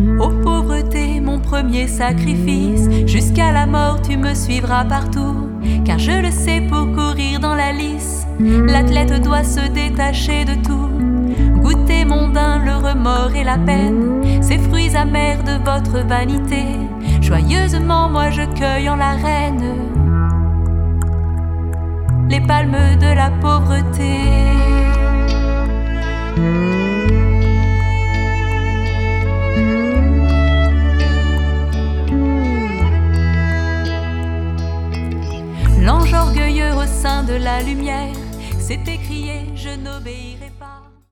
Ô pauvreté, mon premier sacrifice, jusqu'à la mort tu me suivras partout. Car je le sais, pour courir dans la lice, l'athlète doit se détacher de tout. Goûter mondain, le remords et la peine, ces fruits amers de votre vanité. Joyeusement moi je cueille en la reine les palmes de la pauvreté. L'ange orgueilleux au sein de la lumière s'est écrié: je n'obéis